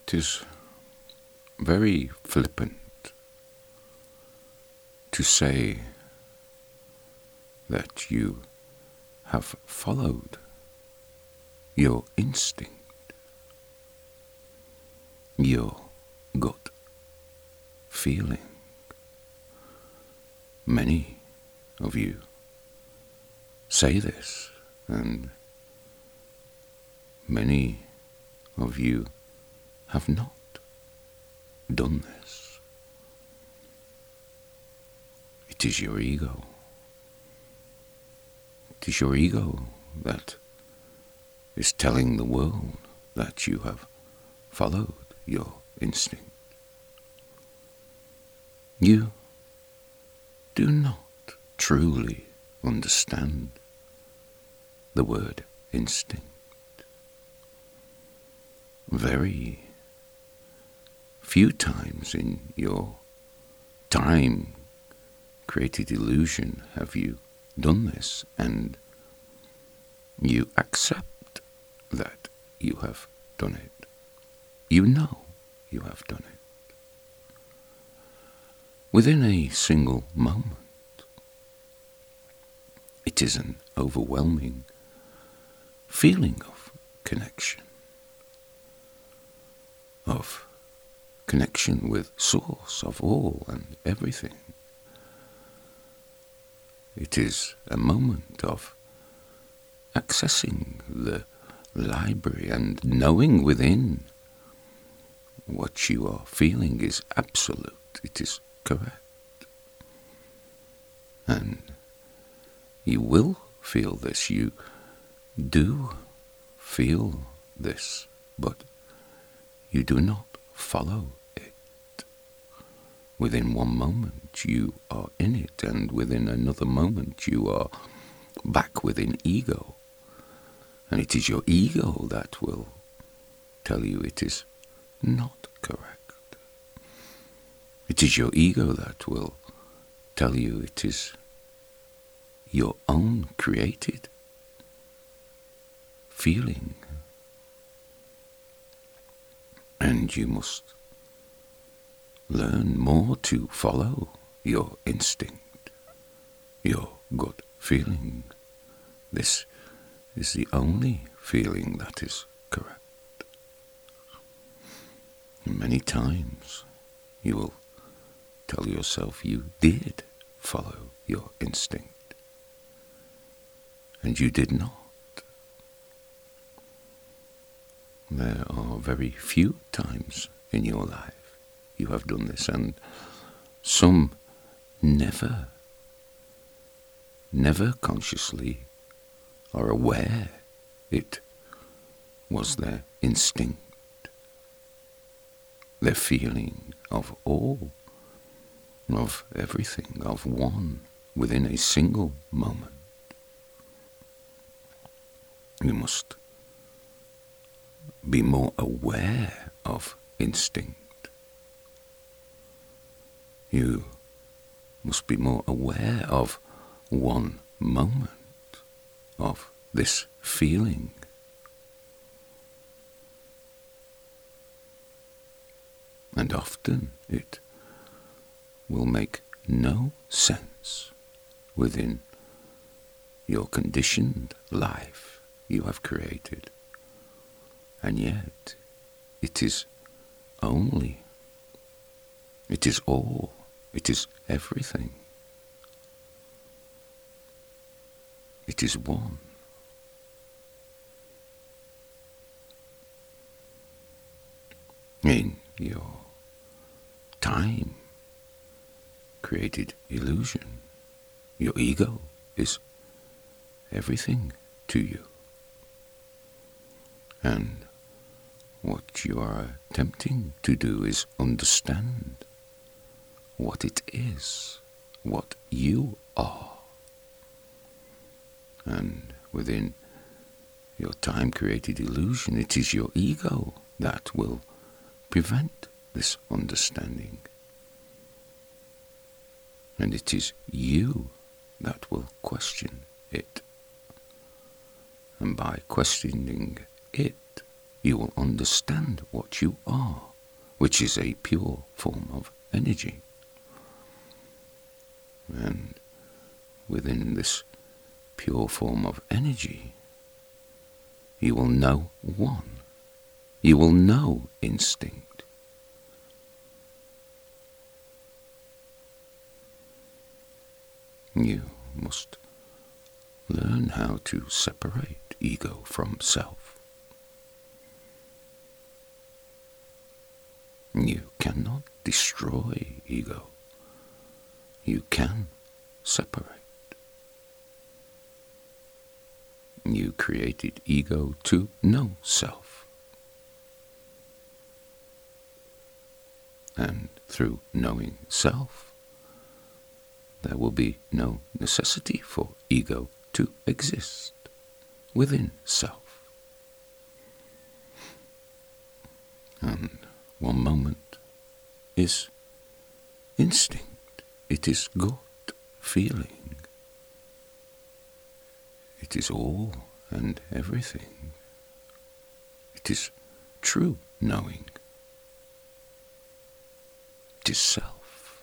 'Tis very flippant to say that you have followed your instinct, your gut feeling. Many of you say this, and many of you have not done this. It is your ego. It is your ego that is telling the world that you have followed your instinct. You do not truly understand the word instinct. Very few times in your time-created illusion have you done this, and you accept that you have done it. You know you have done it. Within a single moment, it is an overwhelming feeling of connection with source of all and everything. It is a moment of accessing the library and knowing within what you are feeling is absolute. It is correct. And you will feel this. You do feel this, but you do not follow it. Within one moment you are in it, and within another moment you are back within ego. And it is your ego that will tell you it is not correct. It is your ego that will tell you it is your own created feeling. And you must learn more to follow your instinct, your gut feeling. This is the only feeling that is correct. And many times you will tell yourself you did follow your instinct, and you did not. There are very few times in your life you have done this, and some never consciously are aware it was their instinct, their feeling of all, of everything, of one within a single moment. You must be more aware of instinct. You must be more aware of one moment of this feeling. And often it will make no sense within your conditioned life you have created. And yet it is only, it is all, it is everything. It is one. In your time created illusion, your ego is everything to you. And what you are attempting to do is understand what it is, what you are. And within your time-created illusion, it is your ego that will prevent this understanding. And it is you that will question it. And by questioning it, you will understand what you are, which is a pure form of energy. And within this pure form of energy, you will know one. You will know instinct. You must learn how to separate ego from self. You cannot destroy ego. You can separate. You created ego to know self. And through knowing self, there will be no necessity for ego to exist within self. And one moment is instinct. It is gut feeling. It is all and everything. It is true knowing. It is self.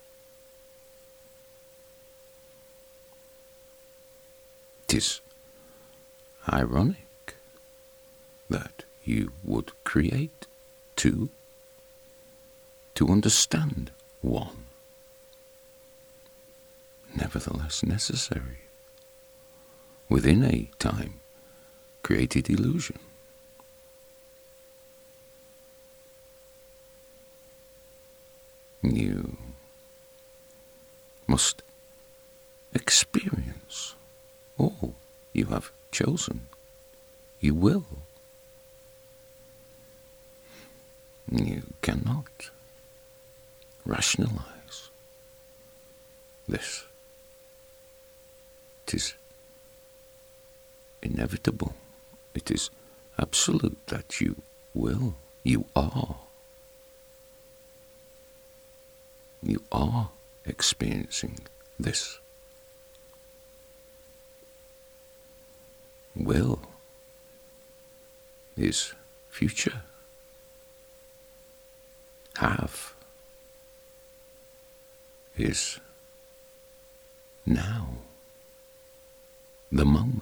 It is ironic that you would create two to understand one, nevertheless necessary within a time-created illusion. You must experience all you have chosen. You will. You cannot rationalize this. It is inevitable. It is absolute that you will. You are. You are experiencing this. Will is future. Have is now, the moment.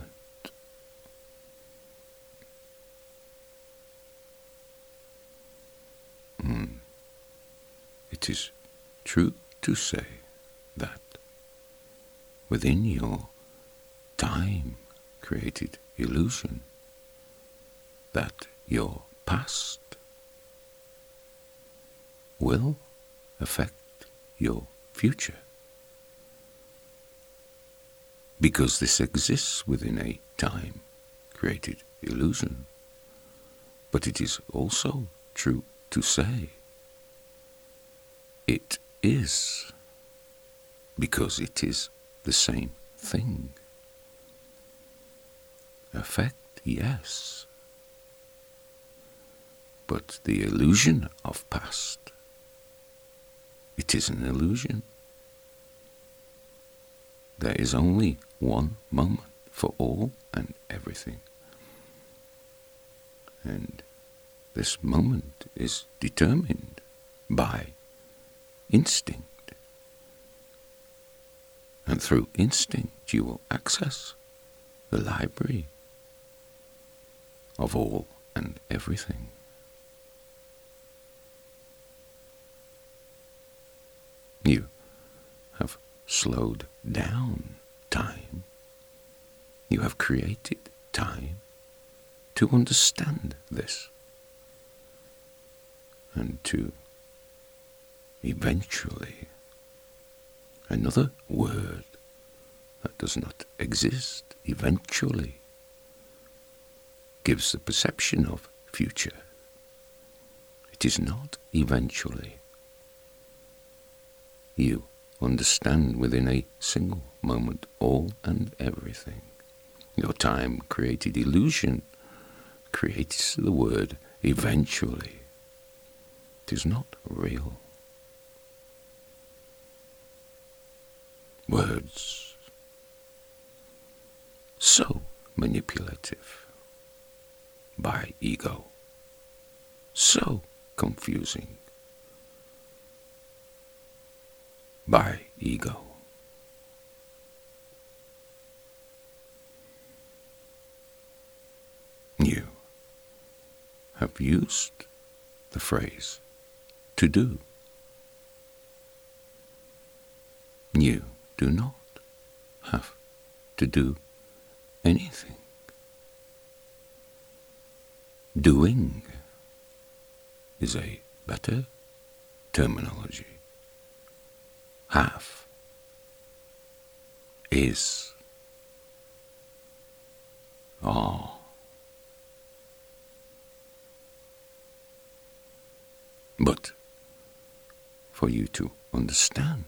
It is true to say that within your time-created illusion, that your past will affect your future, because this exists within a time-created illusion. But it is also true to say it is, because it is the same thing. Effect, yes, but the illusion of past, it is an illusion. There is only one moment for all and everything. And this moment is determined by instinct. And through instinct you will access the library of all and everything. You have slowed down time. You have created time to understand this and to eventually, another word that does not exist, eventually, gives the perception of future. It is not eventually. You understand within a single moment all and everything. Your time-created illusion creates the word eventually. It is not real. Words so manipulative by ego. so confusing by ego. You have used the phrase to do. You do not have to do anything. Doing is a better terminology. Have is are. But for you to understand,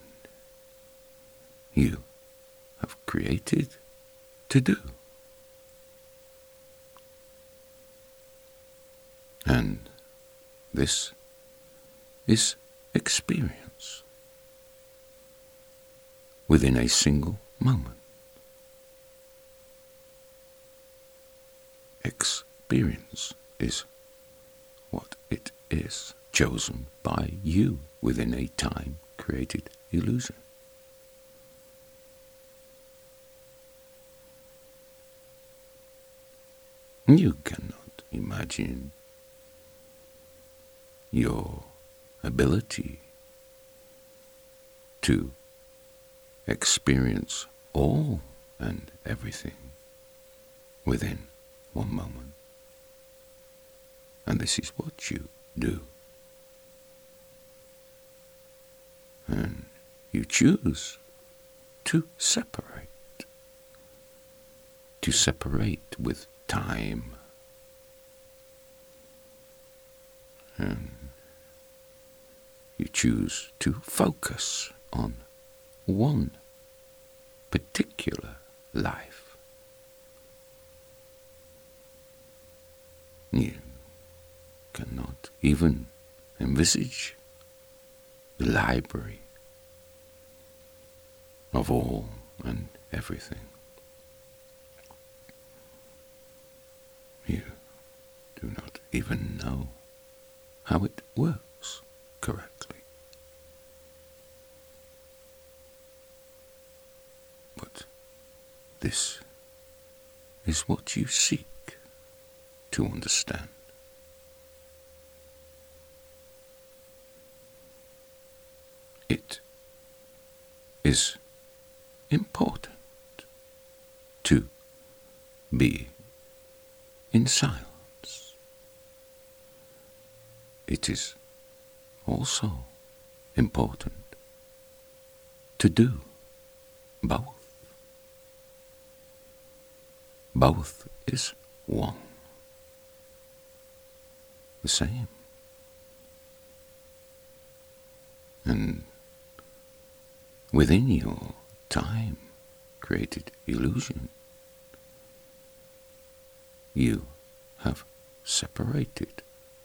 you have created to do. And this is experience within a single moment. Experience is what it is, chosen by you within a time-created illusion. You cannot imagine your ability to experience all and everything within one moment. And this is what you do. And you choose to separate with time. And you choose to focus on one particular life. You cannot even envisage the library of all and everything. You do not even know how it works correctly. But this is what you seek to understand. It is important to be in silence. It is also important to do both. Both is one, the same. And within your time-created illusion, you have separated,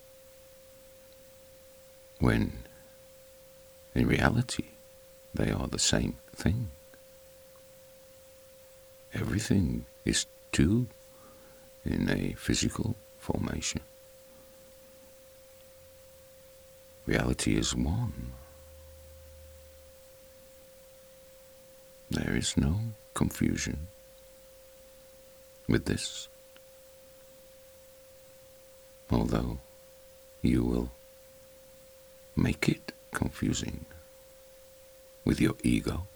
when in reality they are the same thing. Everything is two in a physical formation. Reality is one. There is no confusion with this, although you will make it confusing with your ego.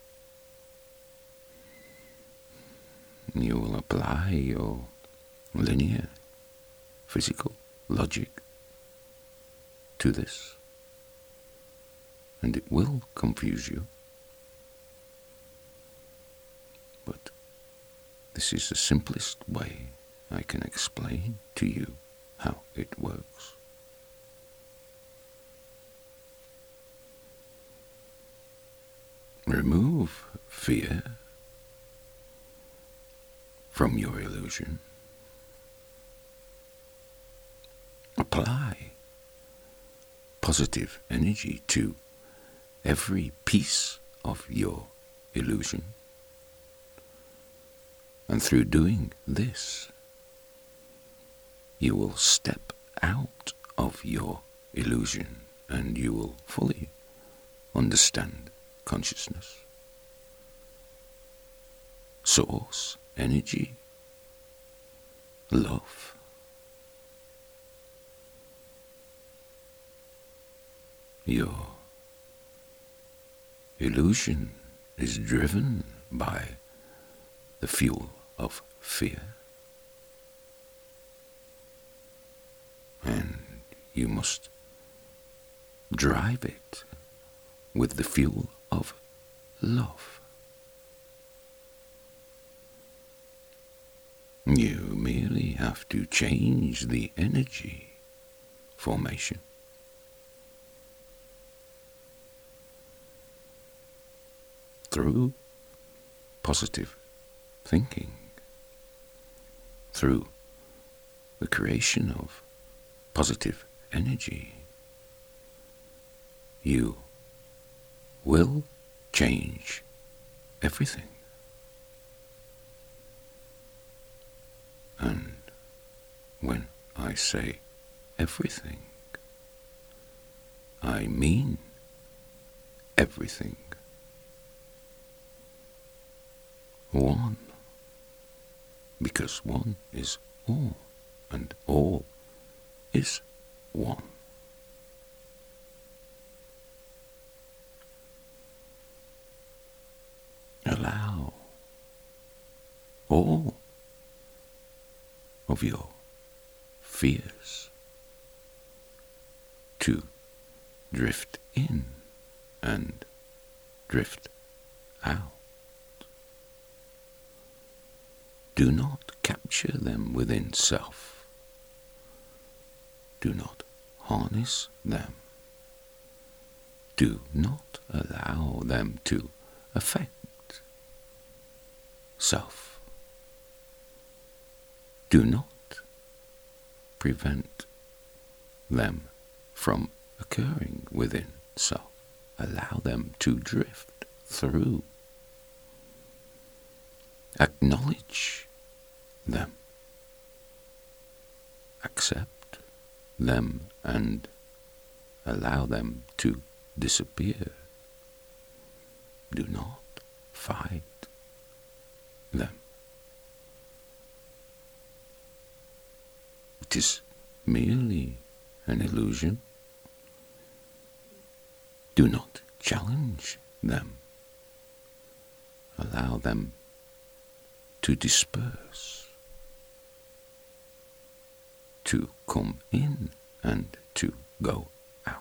You will apply your linear physical logic to this, and it will confuse you. But this is the simplest way I can explain to you how it works. Remove fear from your illusion. Apply positive energy to every piece of your illusion. And through doing this, you will step out of your illusion, and you will fully understand consciousness, source, energy, love. Your illusion is driven by the fuel of fear, and you must drive it with the fuel of love. You merely have to change the energy formation. Through positive thinking, through the creation of positive energy, you will change everything. And when I say everything, I mean everything. One, because one is all, and all is one. Allow all of your fears to drift in and drift out. Do not capture them within self. Do not harness them. Do not allow them to affect self. Do not prevent them from occurring within self. Allow them to drift through. Acknowledge them. Accept them and allow them to disappear. Do not fight them. It is merely an illusion. Do not challenge them. Allow them to disperse, to come in and to go out.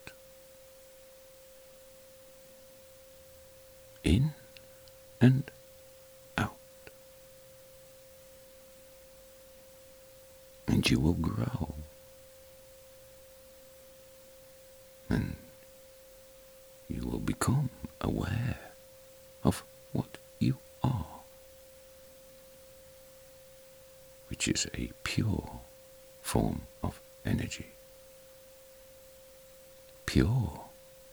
In and out. And you will grow. And you will become aware of what you are, which is a pure form of energy. Pure.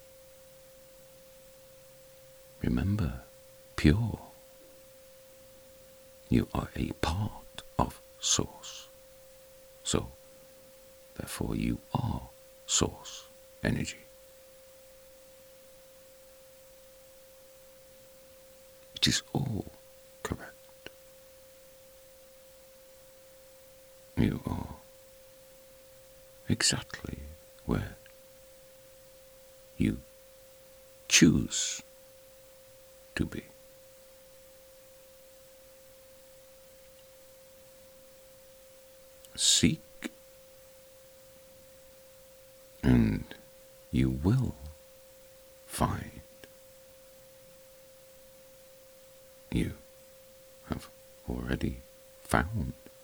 Remember, pure. You are a part of Source. So, therefore you are Source energy. It is all correct. You are exactly where you choose to be. Seek, and you will find. You have already found